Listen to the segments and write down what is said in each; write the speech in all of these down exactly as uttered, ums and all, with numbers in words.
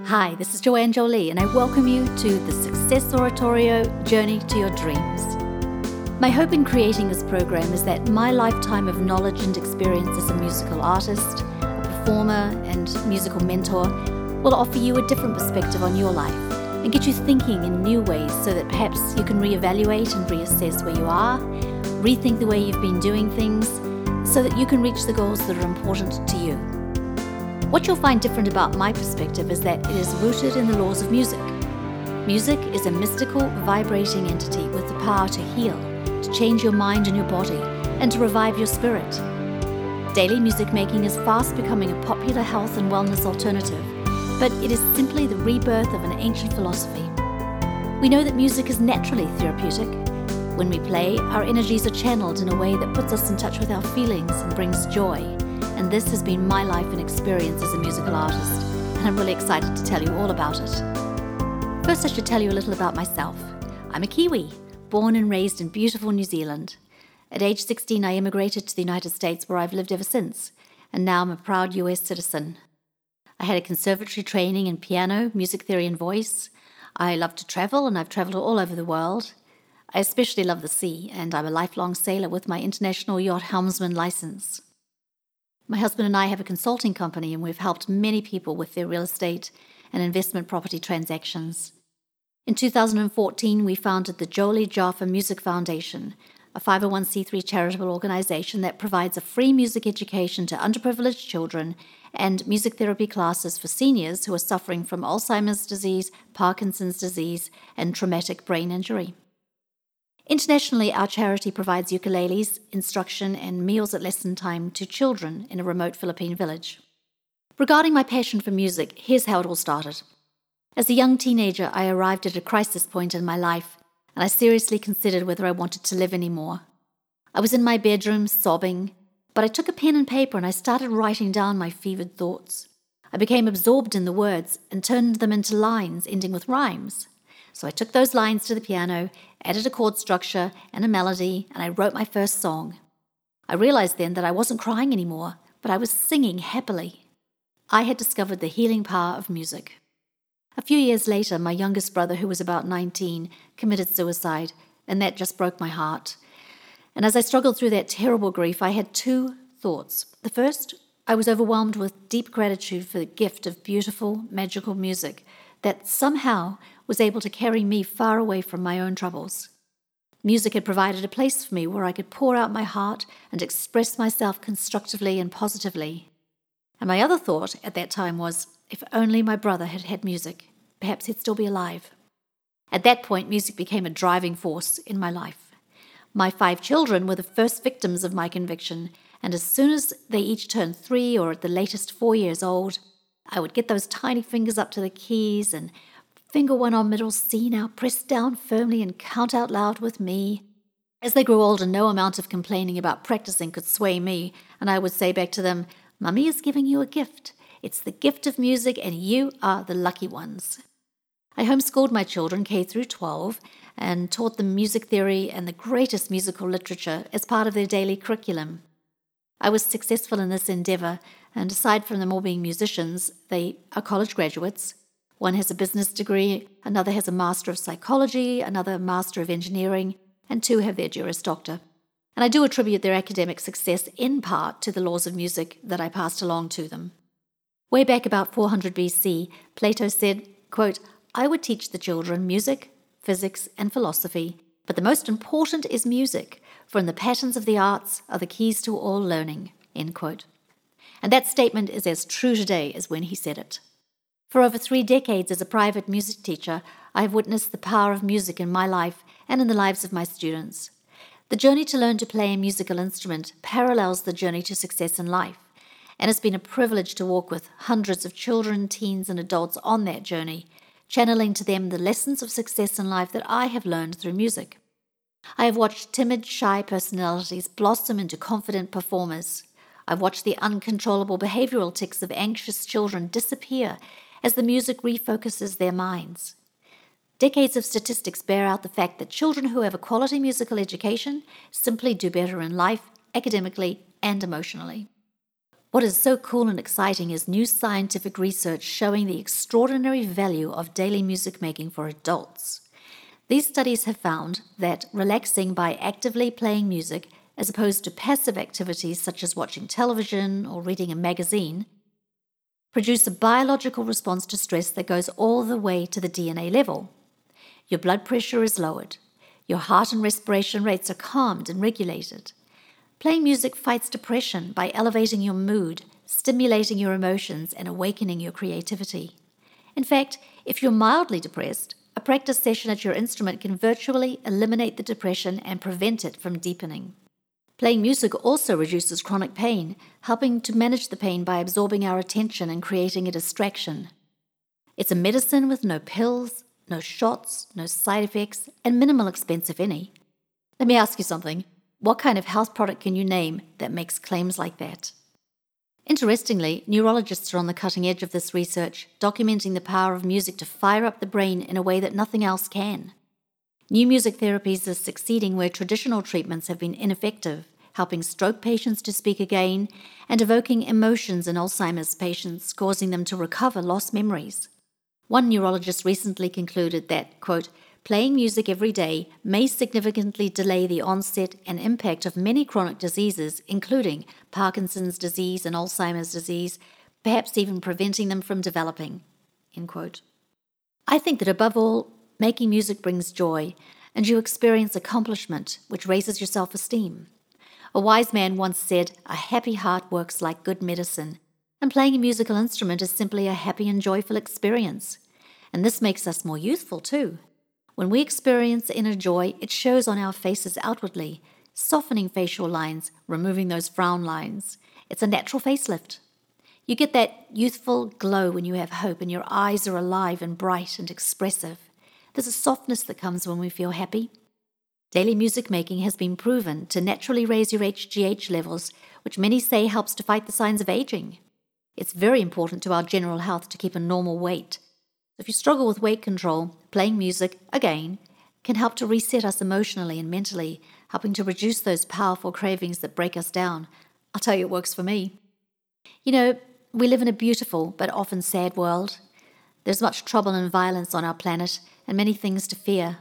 Hi, this is Joanne Jolie, and I welcome you to the Success Oratorio Journey to Your Dreams. My hope in creating this program is that my lifetime of knowledge and experience as a musical artist, a performer, and musical mentor will offer you a different perspective on your life and get you thinking in new ways so that perhaps you can reevaluate and reassess where you are, rethink the way you've been doing things, so that you can reach the goals that are important to you. What you'll find different about my perspective is that it is rooted in the laws of music. Music is a mystical, vibrating entity with the power to heal, to change your mind and your body, and to revive your spirit. Daily music making is fast becoming a popular health and wellness alternative, but it is simply the rebirth of an ancient philosophy. We know that music is naturally therapeutic. When we play, our energies are channeled in a way that puts us in touch with our feelings and brings joy. And this has been my life and experience as a musical artist, and I'm really excited to tell you all about it. First, I should tell you a little about myself. I'm a Kiwi, born and raised in beautiful New Zealand. At age sixteen, I immigrated to the United States, where I've lived ever since, and now I'm a proud U S citizen. I had a conservatory training in piano, music theory, and voice. I love to travel, and I've traveled all over the world. I especially love the sea, and I'm a lifelong sailor with my international yacht helmsman license. My husband and I have a consulting company, and we've helped many people with their real estate and investment property transactions. In two thousand fourteen, we founded the Jolie Jaffa Music Foundation, a five oh one c three charitable organization that provides a free music education to underprivileged children and music therapy classes for seniors who are suffering from Alzheimer's disease, Parkinson's disease, and traumatic brain injury. Internationally, our charity provides ukuleles, instruction, and meals at lesson time to children in a remote Philippine village. Regarding my passion for music, here's how it all started. As a young teenager, I arrived at a crisis point in my life, and I seriously considered whether I wanted to live anymore. I was in my bedroom, sobbing, but I took a pen and paper and I started writing down my fevered thoughts. I became absorbed in the words and turned them into lines ending with rhymes. So I took those lines to the piano, added a chord structure and a melody, and I wrote my first song. I realized then that I wasn't crying anymore, but I was singing happily. I had discovered the healing power of music. A few years later, my youngest brother, who was about nineteen, committed suicide, and that just broke my heart. And as I struggled through that terrible grief, I had two thoughts. The first, I was overwhelmed with deep gratitude for the gift of beautiful, magical music that somehow was able to carry me far away from my own troubles. Music had provided a place for me where I could pour out my heart and express myself constructively and positively. And my other thought at that time was, if only my brother had had music, perhaps he'd still be alive. At that point, music became a driving force in my life. My five children were the first victims of my conviction, and as soon as they each turned three or at the latest four years old, I would get those tiny fingers up to the keys and finger one on middle C now, press down firmly and count out loud with me. As they grew older, no amount of complaining about practicing could sway me, and I would say back to them, Mummy is giving you a gift. It's the gift of music, and you are the lucky ones. I homeschooled my children K through twelve and taught them music theory and the greatest musical literature as part of their daily curriculum. I was successful in this endeavor, and aside from them all being musicians, they are college graduates. One has a business degree, another has a Master of Psychology, another Master of Engineering, and two have their Juris Doctor. And I do attribute their academic success in part to the laws of music that I passed along to them. Way back about four hundred B C, Plato said, quote, I would teach the children music, physics, and philosophy, but the most important is music, for in the patterns of the arts are the keys to all learning, end quote. And that statement is as true today as when he said it. For over three decades as a private music teacher, I have witnessed the power of music in my life and in the lives of my students. The journey to learn to play a musical instrument parallels the journey to success in life, and it's been a privilege to walk with hundreds of children, teens, and adults on that journey, channeling to them the lessons of success in life that I have learned through music. I have watched timid, shy personalities blossom into confident performers. I've watched the uncontrollable behavioral tics of anxious children disappear as the music refocuses their minds. Decades of statistics bear out the fact that children who have a quality musical education simply do better in life, academically and emotionally. What is so cool and exciting is new scientific research showing the extraordinary value of daily music making for adults. These studies have found that relaxing by actively playing music, as opposed to passive activities such as watching television or reading a magazine, produce a biological response to stress that goes all the way to the D N A level. Your blood pressure is lowered. Your heart and respiration rates are calmed and regulated. Playing music fights depression by elevating your mood, stimulating your emotions, and awakening your creativity. In fact, if you're mildly depressed, a practice session at your instrument can virtually eliminate the depression and prevent it from deepening. Playing music also reduces chronic pain, helping to manage the pain by absorbing our attention and creating a distraction. It's a medicine with no pills, no shots, no side effects, and minimal expense, if any. Let me ask you something. What kind of health product can you name that makes claims like that? Interestingly, neurologists are on the cutting edge of this research, documenting the power of music to fire up the brain in a way that nothing else can. New music therapies are succeeding where traditional treatments have been ineffective, helping stroke patients to speak again and evoking emotions in Alzheimer's patients, causing them to recover lost memories. One neurologist recently concluded that, quote, playing music every day may significantly delay the onset and impact of many chronic diseases, including Parkinson's disease and Alzheimer's disease, perhaps even preventing them from developing, end quote. I think that above all, making music brings joy, and you experience accomplishment, which raises your self-esteem. A wise man once said, a happy heart works like good medicine, and playing a musical instrument is simply a happy and joyful experience. And this makes us more youthful too. When we experience inner joy, it shows on our faces outwardly, softening facial lines, removing those frown lines. It's a natural facelift. You get that youthful glow when you have hope and your eyes are alive and bright and expressive. There's a softness that comes when we feel happy. Daily music making has been proven to naturally raise your H G H levels, which many say helps to fight the signs of aging. It's very important to our general health to keep a normal weight. If you struggle with weight control, playing music, again, can help to reset us emotionally and mentally, helping to reduce those powerful cravings that break us down. I'll tell you, it works for me. You know, we live in a beautiful but often sad world. There's much trouble and violence on our planet and many things to fear.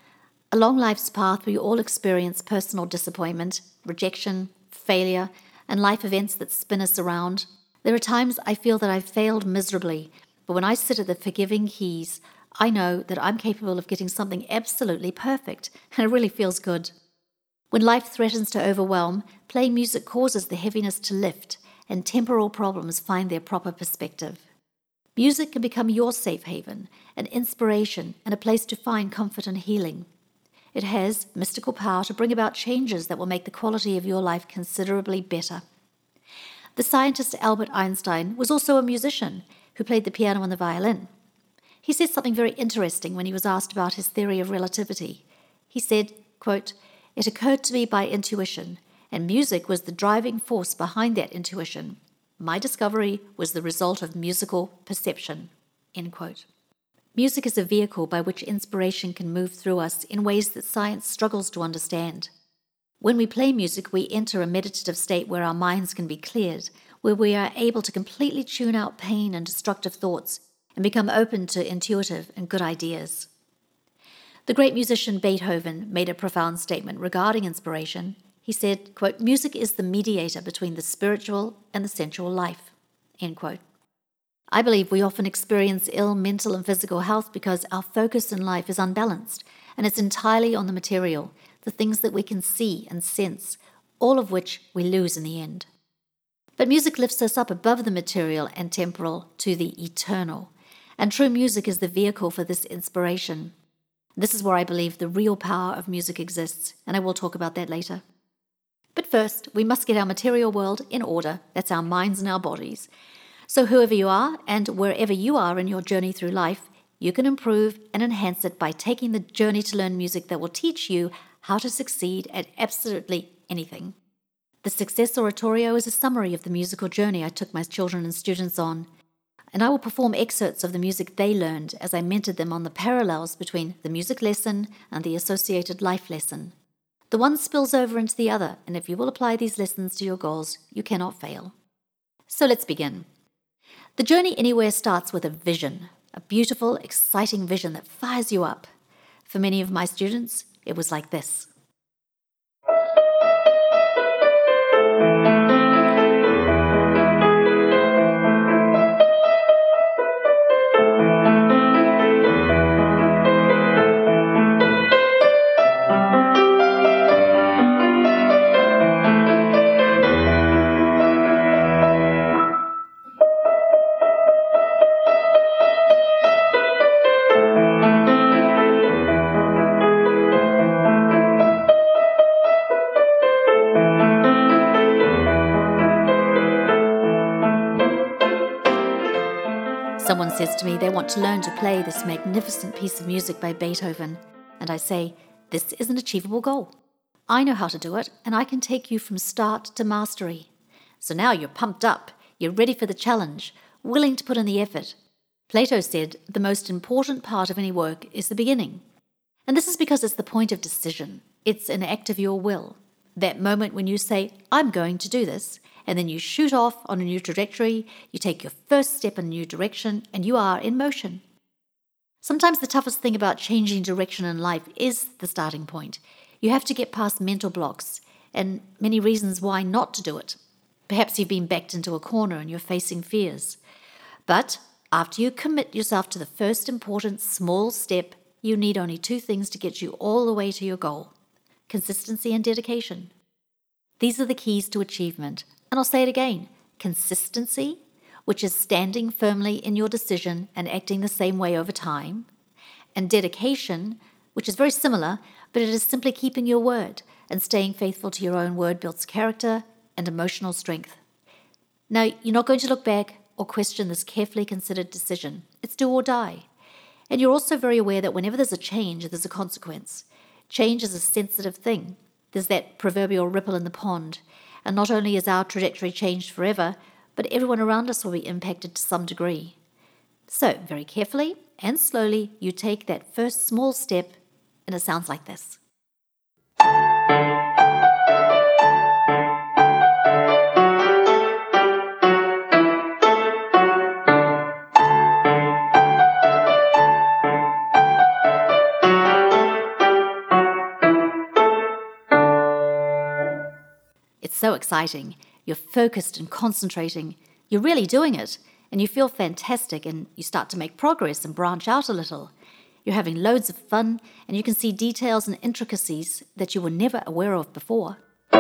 Along life's path, we all experience personal disappointment, rejection, failure, and life events that spin us around. There are times I feel that I've failed miserably, but when I sit at the forgiving keys, I know that I'm capable of getting something absolutely perfect, and it really feels good. When life threatens to overwhelm, playing music causes the heaviness to lift, and temporal problems find their proper perspective. Music can become your safe haven, an inspiration, and a place to find comfort and healing. It has mystical power to bring about changes that will make the quality of your life considerably better. The scientist Albert Einstein was also a musician who played the piano and the violin. He said something very interesting when he was asked about his theory of relativity. He said, quote, "It occurred to me by intuition, and music was the driving force behind that intuition. My discovery was the result of musical perception," end quote. Music is a vehicle by which inspiration can move through us in ways that science struggles to understand. When we play music, we enter a meditative state where our minds can be cleared, where we are able to completely tune out pain and destructive thoughts and become open to intuitive and good ideas. The great musician Beethoven made a profound statement regarding inspiration. He said, quote, "Music is the mediator between the spiritual and the sensual life," end quote. I believe we often experience ill mental and physical health because our focus in life is unbalanced, and it's entirely on the material, the things that we can see and sense, all of which we lose in the end. But music lifts us up above the material and temporal to the eternal, and true music is the vehicle for this inspiration. This is where I believe the real power of music exists, and I will talk about that later. But first, we must get our material world in order. That's our minds and our bodies. So whoever you are and wherever you are in your journey through life, you can improve and enhance it by taking the journey to learn music that will teach you how to succeed at absolutely anything. The Success Oratorio is a summary of the musical journey I took my children and students on, and I will perform excerpts of the music they learned as I mentored them on the parallels between the music lesson and the associated life lesson. The one spills over into the other, and if you will apply these lessons to your goals, you cannot fail. So let's begin. The journey anywhere starts with a vision, a beautiful, exciting vision that fires you up. For many of my students, it was like this. Someone says to me they want to learn to play this magnificent piece of music by Beethoven, and I say, this is an achievable goal. I know how to do it, and I can take you from start to mastery. So now you're pumped up, you're ready for the challenge, willing to put in the effort. Plato said the most important part of any work is the beginning. And this is because it's the point of decision. It's an act of your will. That moment when you say, I'm going to do this, and then you shoot off on a new trajectory, you take your first step in a new direction, and you are in motion. Sometimes the toughest thing about changing direction in life is the starting point. You have to get past mental blocks, and many reasons why not to do it. Perhaps you've been backed into a corner and you're facing fears. But after you commit yourself to the first important small step, you need only two things to get you all the way to your goal: consistency and dedication. These are the keys to achievement. And I'll say it again, consistency, which is standing firmly in your decision and acting the same way over time, and dedication, which is very similar, but it is simply keeping your word, and staying faithful to your own word builds character and emotional strength. Now, you're not going to look back or question this carefully considered decision. It's do or die. And you're also very aware that whenever there's a change, there's a consequence. Change is a sensitive thing. There's that proverbial ripple in the pond. And not only is our trajectory changed forever, but everyone around us will be impacted to some degree. So, very carefully and slowly, you take that first small step, and it sounds like this. It's so exciting. You're focused and concentrating. You're really doing it, and you feel fantastic, and you start to make progress and branch out a little. You're having loads of fun, and you can see details and intricacies that you were never aware of before.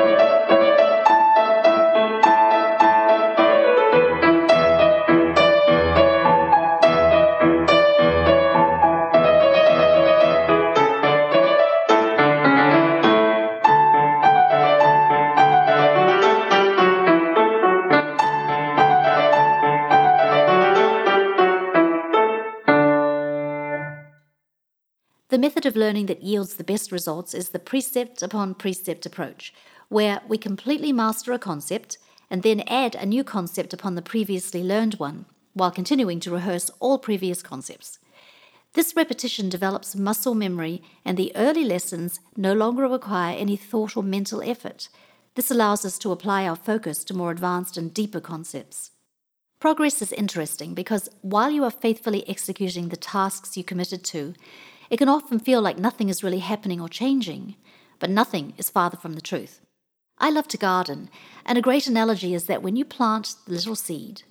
The method of learning that yields the best results is the precept upon precept approach, where we completely master a concept and then add a new concept upon the previously learned one, while continuing to rehearse all previous concepts. This repetition develops muscle memory, and the early lessons no longer require any thought or mental effort. This allows us to apply our focus to more advanced and deeper concepts. Progress is interesting because while you are faithfully executing the tasks you committed to, it can often feel like nothing is really happening or changing, but nothing is farther from the truth. I love to garden, and a great analogy is that when you plant the little seed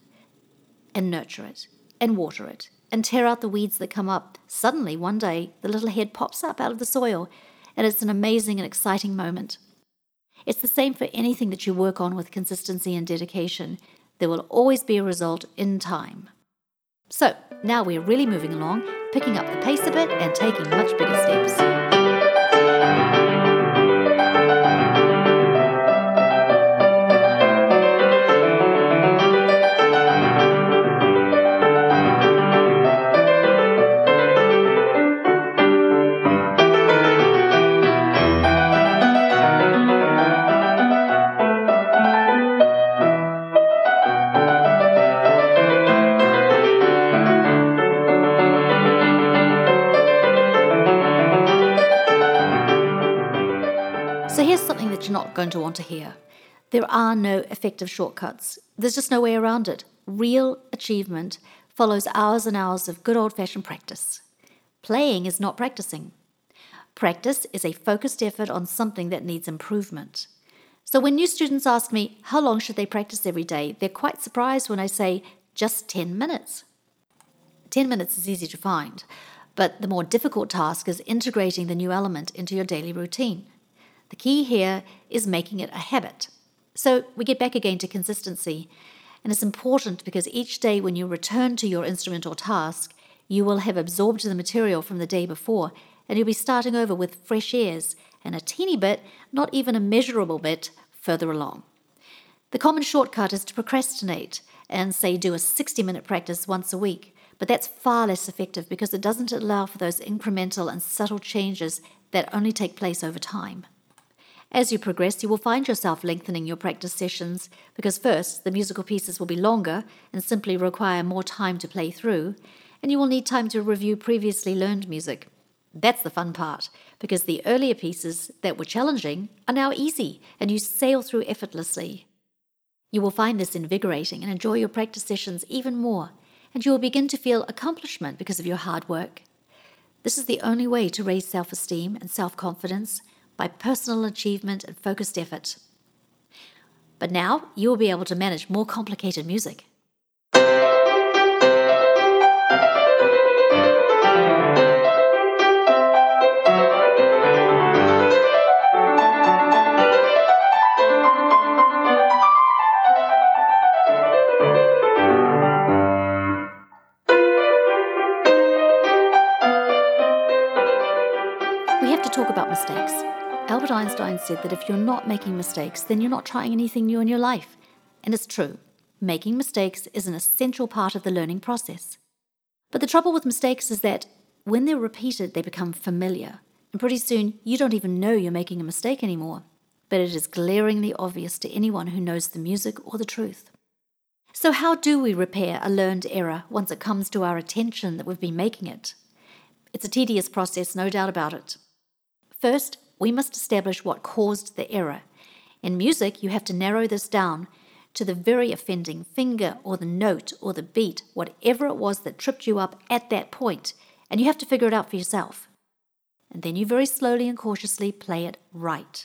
and nurture it and water it and tear out the weeds that come up, suddenly one day the little head pops up out of the soil, and it's an amazing and exciting moment. It's the same for anything that you work on with consistency and dedication. There will always be a result in time. So, now we're really moving along, picking up the pace a bit and taking much bigger steps. So here's something that you're not going to want to hear. There are no effective shortcuts. There's just no way around it. Real achievement follows hours and hours of good old-fashioned practice. Playing is not practicing. Practice is a focused effort on something that needs improvement. So when new students ask me how long should they practice every day, they're quite surprised when I say just ten minutes. ten minutes is easy to find, but the more difficult task is integrating the new element into your daily routine. The key here is making it a habit. So we get back again to consistency, and it's important because each day when you return to your instrument or task, you will have absorbed the material from the day before, and you'll be starting over with fresh ears and a teeny bit, not even a measurable bit, further along. The common shortcut is to procrastinate and say do a sixty-minute practice once a week, but that's far less effective because it doesn't allow for those incremental and subtle changes that only take place over time. As you progress, you will find yourself lengthening your practice sessions because first, the musical pieces will be longer and simply require more time to play through, and you will need time to review previously learned music. That's the fun part, because the earlier pieces that were challenging are now easy and you sail through effortlessly. You will find this invigorating and enjoy your practice sessions even more, and you will begin to feel accomplishment because of your hard work. This is the only way to raise self-esteem and self-confidence, by personal achievement and focused effort. But now you will be able to manage more complicated music. We have to talk about mistakes. Albert Einstein said that if you're not making mistakes, then you're not trying anything new in your life. And it's true. Making mistakes is an essential part of the learning process. But the trouble with mistakes is that when they're repeated, they become familiar. And pretty soon, you don't even know you're making a mistake anymore. But it is glaringly obvious to anyone who knows the music or the truth. So how do we repair a learned error once it comes to our attention that we've been making it? It's a tedious process, no doubt about it. First, we must establish what caused the error. In music, you have to narrow this down to the very offending finger or the note or the beat, whatever it was that tripped you up at that point, and you have to figure it out for yourself. And then you very slowly and cautiously play it right.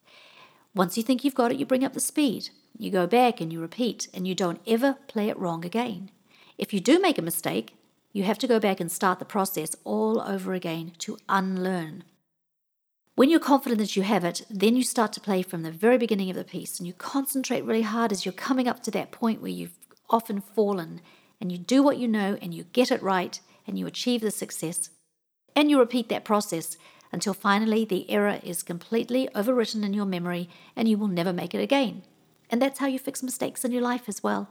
Once you think you've got it, you bring up the speed. You go back and you repeat, and you don't ever play it wrong again. If you do make a mistake, you have to go back and start the process all over again to unlearn. When you're confident that you have it, then you start to play from the very beginning of the piece, and you concentrate really hard as you're coming up to that point where you've often fallen, and you do what you know, and you get it right, and you achieve the success. And you repeat that process until finally the error is completely overwritten in your memory, and you will never make it again. And that's how you fix mistakes in your life as well.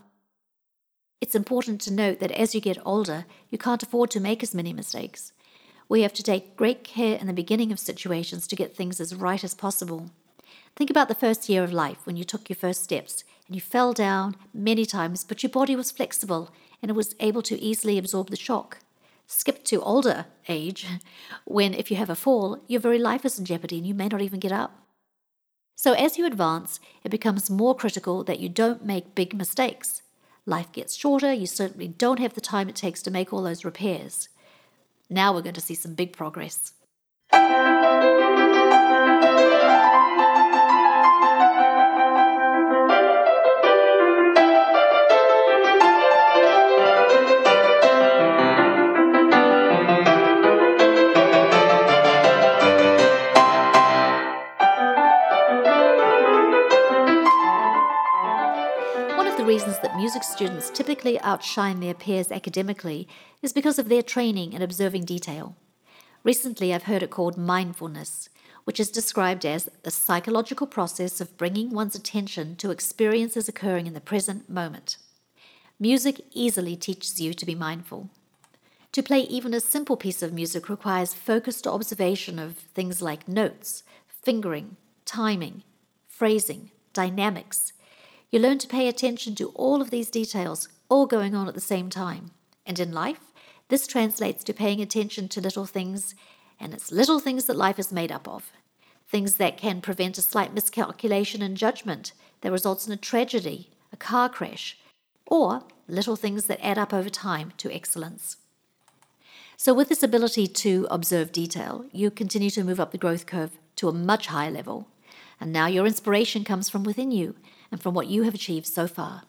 It's important to note that as you get older, you can't afford to make as many mistakes. We have to take great care in the beginning of situations to get things as right as possible. Think about the first year of life when you took your first steps and you fell down many times, but your body was flexible and it was able to easily absorb the shock. Skip to older age, when if you have a fall, your very life is in jeopardy and you may not even get up. So as you advance, it becomes more critical that you don't make big mistakes. Life gets shorter, you certainly don't have the time it takes to make all those repairs. Now we're going to see some big progress. Reasons that music students typically outshine their peers academically is because of their training in observing detail. Recently, I've heard it called mindfulness, which is described as the psychological process of bringing one's attention to experiences occurring in the present moment. Music easily teaches you to be mindful. To play even a simple piece of music requires focused observation of things like notes, fingering, timing, phrasing, dynamics. You learn to pay attention to all of these details, all going on at the same time. And in life, this translates to paying attention to little things, and it's little things that life is made up of. things that can prevent a slight miscalculation in judgment that results in a tragedy, a car crash, or little things that add up over time to excellence. So with this ability to observe detail, you continue to move up the growth curve to a much higher level. And now your inspiration comes from within you and from what you have achieved so far.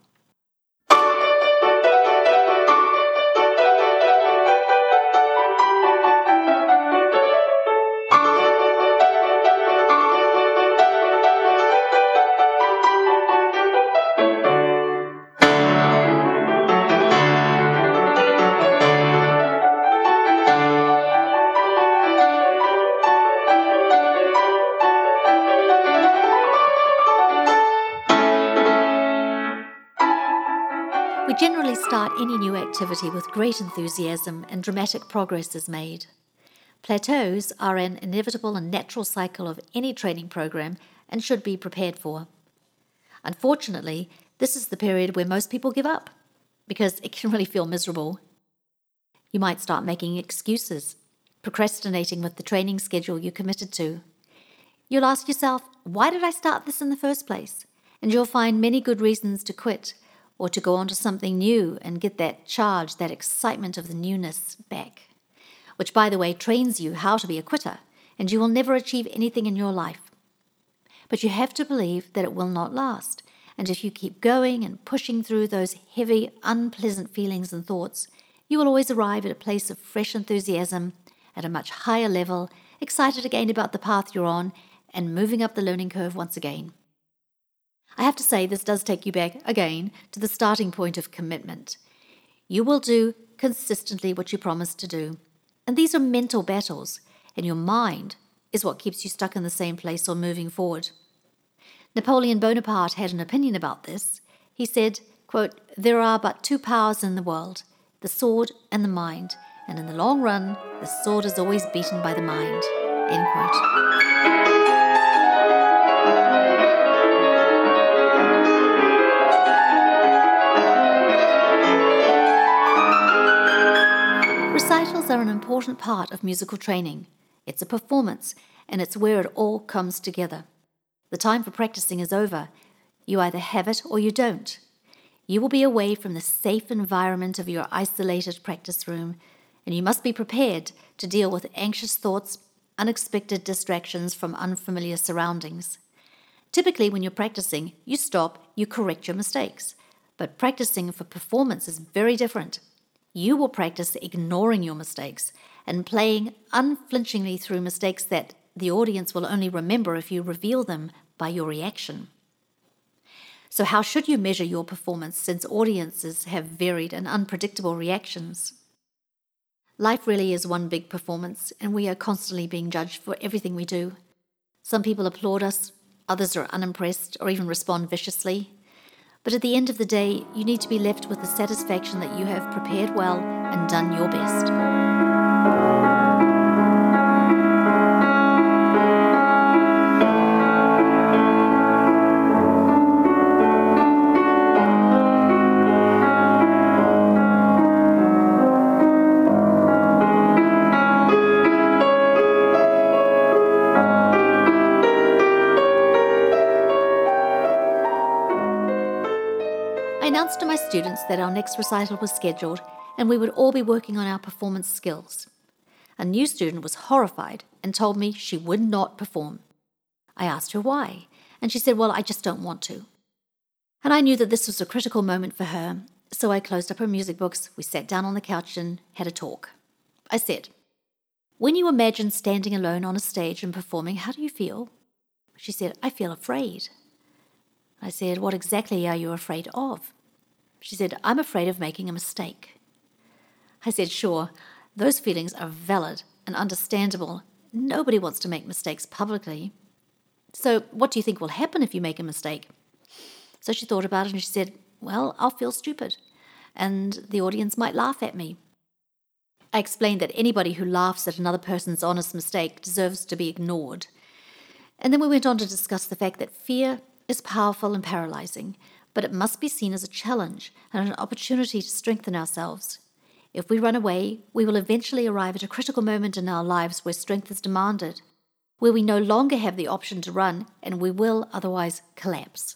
We generally start any new activity with great enthusiasm and dramatic progress is made. Plateaus are an inevitable and natural cycle of any training program and should be prepared for. Unfortunately, this is the period where most people give up because it can really feel miserable. You might start making excuses, procrastinating with the training schedule you committed to. You'll ask yourself, why did I start this in the first place? And you'll find many good reasons to quit or to go on to something new and get that charge, that excitement of the newness back, which, by the way, trains you how to be a quitter, and you will never achieve anything in your life. But you have to believe that it will not last, and if you keep going and pushing through those heavy, unpleasant feelings and thoughts, you will always arrive at a place of fresh enthusiasm, at a much higher level, excited again about the path you're on, and moving up the learning curve once again. I have to say, this does take you back, again, to the starting point of commitment. You will do consistently what you promised to do. And these are mental battles, and your mind is what keeps you stuck in the same place or moving forward. Napoleon Bonaparte had an opinion about this. He said, quote, "There are but two powers in the world, the sword and the mind, and in the long run, the sword is always beaten by the mind." End quote. Recitals are an important part of musical training. It's a performance, and it's where it all comes together. The time for practicing is over. You either have it or you don't. You will be away from the safe environment of your isolated practice room, and you must be prepared to deal with anxious thoughts, unexpected distractions from unfamiliar surroundings. Typically, when you're practicing, you stop, you correct your mistakes. But practicing for performance is very different. You will practice ignoring your mistakes and playing unflinchingly through mistakes that the audience will only remember if you reveal them by your reaction. So how should you measure your performance since audiences have varied and unpredictable reactions? Life really is one big performance, and we are constantly being judged for everything we do. Some people applaud us, others are unimpressed or even respond viciously. But at the end of the day, you need to be left with the satisfaction that you have prepared well and done your best. I announced to my students that our next recital was scheduled and we would all be working on our performance skills. A new student was horrified and told me she would not perform. I asked her why, and she said, "Well, I just don't want to." And I knew that this was a critical moment for her, so I closed up her music books, we sat down on the couch and had a talk. I said, "When you imagine standing alone on a stage and performing, how do you feel?" She said, "I feel afraid." I said, "What exactly are you afraid of?" She said, "I'm afraid of making a mistake." I said, "Sure, those feelings are valid and understandable. Nobody wants to make mistakes publicly. So what do you think will happen if you make a mistake?" So she thought about it and she said, "Well, I'll feel stupid, and the audience might laugh at me." I explained that anybody who laughs at another person's honest mistake deserves to be ignored. And then we went on to discuss the fact that fear is powerful and paralyzing, but it must be seen as a challenge and an opportunity to strengthen ourselves. If we run away, we will eventually arrive at a critical moment in our lives where strength is demanded. where we no longer have the option to run and we will otherwise collapse.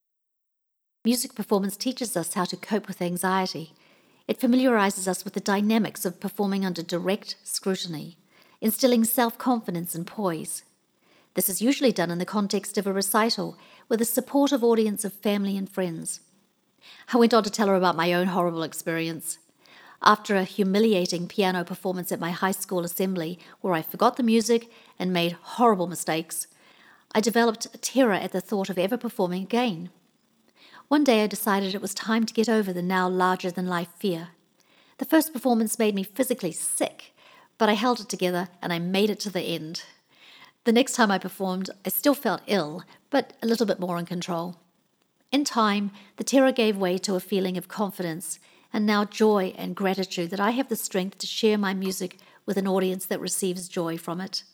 Music performance teaches us how to cope with anxiety. It familiarizes us with the dynamics of performing under direct scrutiny, instilling self-confidence and poise. This is usually done in the context of a recital with a supportive audience of family and friends. I went on to tell her about my own horrible experience. After a humiliating piano performance at my high school assembly, where I forgot the music and made horrible mistakes, I developed a terror at the thought of ever performing again. One day I decided it was time to get over the now larger-than-life fear. The first performance made me physically sick, but I held it together and I made it to the end. The next time I performed, I still felt ill, but a little bit more in control. In time, the terror gave way to a feeling of confidence and now joy and gratitude that I have the strength to share my music with an audience that receives joy from it.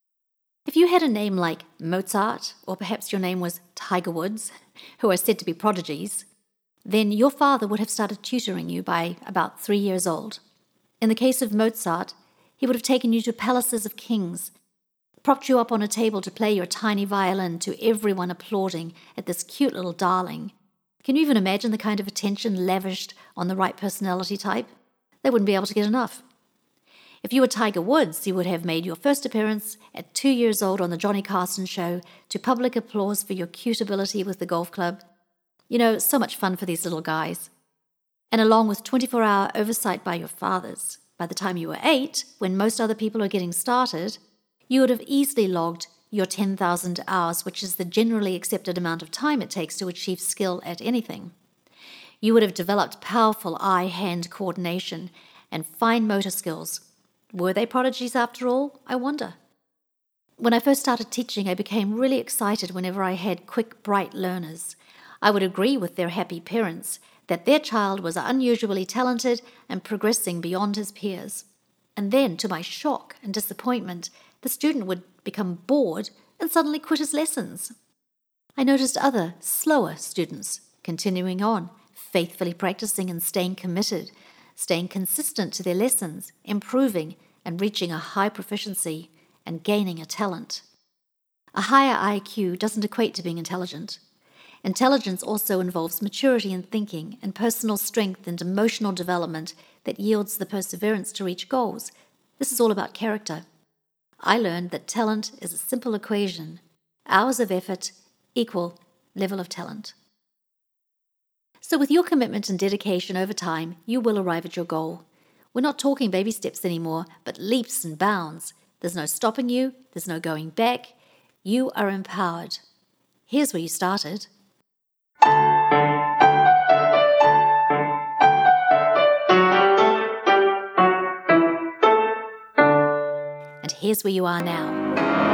If you had a name like Mozart, or perhaps your name was Tiger Woods, who are said to be prodigies, then your father would have started tutoring you by about three years old. In the case of Mozart, he would have taken you to palaces of kings, propped you up on a table to play your tiny violin to everyone applauding at this cute little darling. Can you even imagine the kind of attention lavished on the right personality type? They wouldn't be able to get enough. If you were Tiger Woods, you would have made your first appearance at two years old on the Johnny Carson show to public applause for your cute ability with the golf club. You know, so much fun for these little guys. And along with twenty-four hour oversight by your fathers, by the time you were eight, when most other people are getting started, you would have easily logged your ten thousand hours, which is the generally accepted amount of time it takes to achieve skill at anything. You would have developed powerful eye-hand coordination and fine motor skills. Were they prodigies after all? I wonder. When I first started teaching, I became really excited whenever I had quick, bright learners. I would agree with their happy parents that their child was unusually talented and progressing beyond his peers. And then, to my shock and disappointment, the student would become bored and suddenly quit his lessons. I noticed other, slower students continuing on, faithfully practicing and staying committed, staying consistent to their lessons, improving and reaching a high proficiency and gaining a talent. A higher I Q doesn't equate to being intelligent. Intelligence also involves maturity in thinking and personal strength and emotional development that yields the perseverance to reach goals. This is all about character. I learned that talent is a simple equation. Hours of effort equal level of talent. So with your commitment and dedication over time, you will arrive at your goal. We're not talking baby steps anymore, but leaps and bounds. There's no stopping you. There's no going back. You are empowered. Here's where you started. And here's where you are now.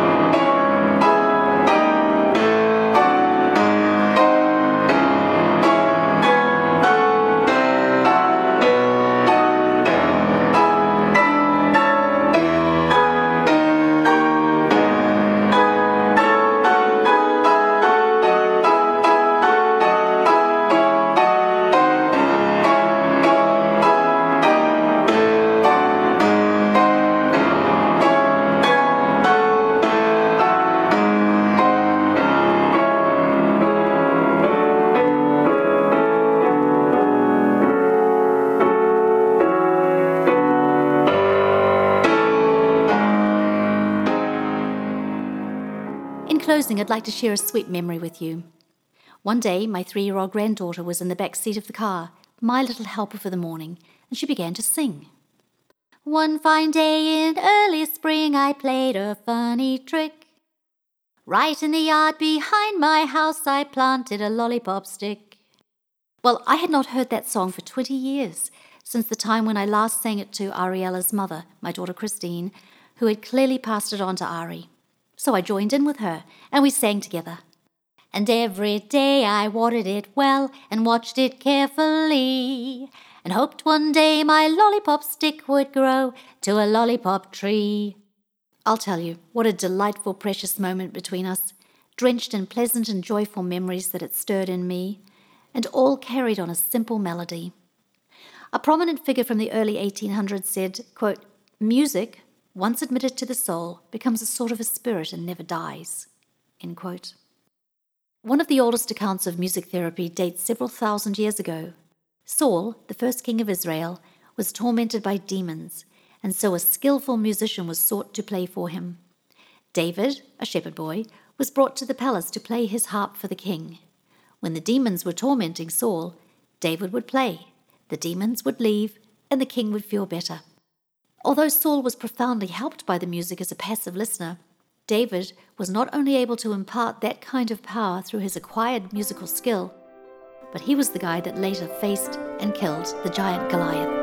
In closing, I'd like to share a sweet memory with you. One day, my three-year-old granddaughter was in the back seat of the car, my little helper for the morning, and she began to sing. One fine day in early spring, I played a funny trick. Right in the yard behind my house, I planted a lollipop stick. Well, I had not heard that song for twenty years, since the time when I last sang it to Ariella's mother, my daughter Christine, who had clearly passed it on to Ari. So I joined in with her, and we sang together. And every day I watered it well and watched it carefully, and hoped one day my lollipop stick would grow to a lollipop tree. I'll tell you, what a delightful, precious moment between us, drenched in pleasant and joyful memories that it stirred in me, and all carried on a simple melody. A prominent figure from the early eighteen hundreds said, quote, "Music, once admitted to the soul, becomes a sort of a spirit and never dies." End quote. One of the oldest accounts of music therapy dates several thousand years ago. Saul, the first king of Israel, was tormented by demons, and so a skillful musician was sought to play for him. David, a shepherd boy, was brought to the palace to play his harp for the king. When the demons were tormenting Saul, David would play, the demons would leave, and the king would feel better. Although Saul was profoundly helped by the music as a passive listener, David was not only able to impart that kind of power through his acquired musical skill, but he was the guy that later faced and killed the giant Goliath.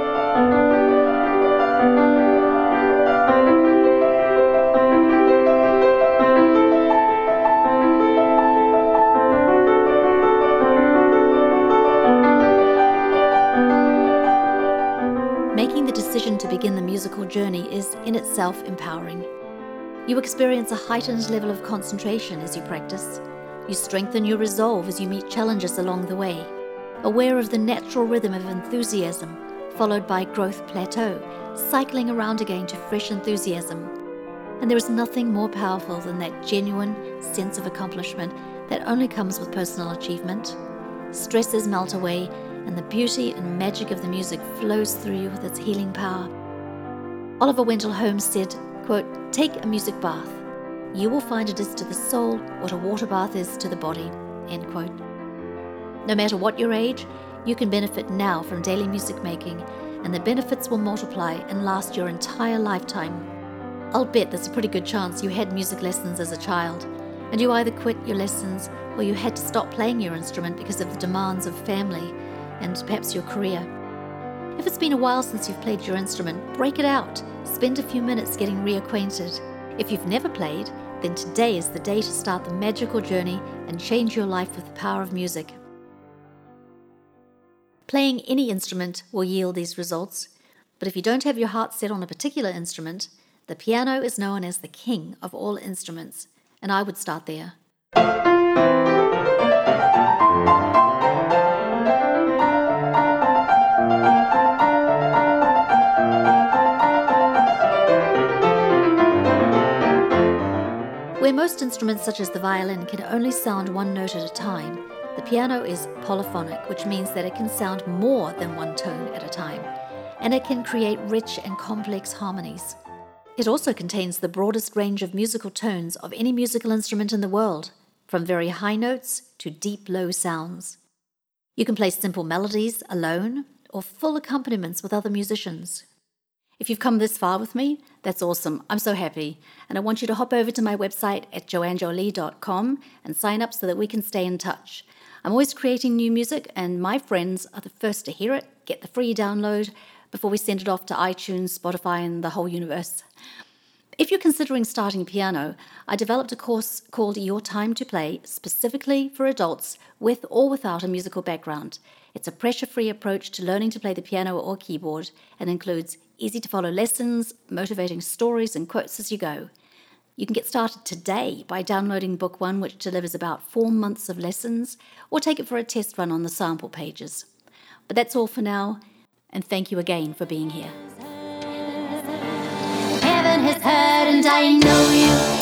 Making the decision to begin the musical journey is in itself empowering. You experience a heightened level of concentration as you practice. You strengthen your resolve as you meet challenges along the way, aware of the natural rhythm of enthusiasm, followed by growth plateau, cycling around again to fresh enthusiasm. And there is nothing more powerful than that genuine sense of accomplishment that only comes with personal achievement. Stresses melt away, and the beauty and magic of the music flows through you with its healing power. Oliver Wendell Holmes said, quote, "Take a music bath. You will find it is to the soul what a water bath is to the body," end quote. No matter what your age, you can benefit now from daily music making, and the benefits will multiply and last your entire lifetime. I'll bet there's a pretty good chance you had music lessons as a child, and you either quit your lessons or you had to stop playing your instrument because of the demands of family and perhaps your career. If it's been a while since you've played your instrument, break it out. Spend a few minutes getting reacquainted. If you've never played, then today is the day to start the magical journey and change your life with the power of music. Playing any instrument will yield these results, but if you don't have your heart set on a particular instrument, the piano is known as the king of all instruments, and I would start there. Where most instruments such as the violin can only sound one note at a time, the piano is polyphonic, which means that it can sound more than one tone at a time, and it can create rich and complex harmonies. It also contains the broadest range of musical tones of any musical instrument in the world, from very high notes to deep low sounds. You can play simple melodies alone or full accompaniments with other musicians. If you've come this far with me, that's awesome. I'm so happy. And I want you to hop over to my website at joanne jolie dot com and sign up so that we can stay in touch. I'm always creating new music, and my friends are the first to hear it, get the free download before we send it off to iTunes, Spotify, and the whole universe. If you're considering starting piano, I developed a course called Your Time to Play, specifically for adults with or without a musical background. It's a pressure-free approach to learning to play the piano or keyboard and includes easy-to-follow lessons, motivating stories, and quotes as you go. You can get started today by downloading Book One, which delivers about four months of lessons, or take it for a test run on the sample pages. But that's all for now, and thank you again for being here. Heaven has heard, and I know you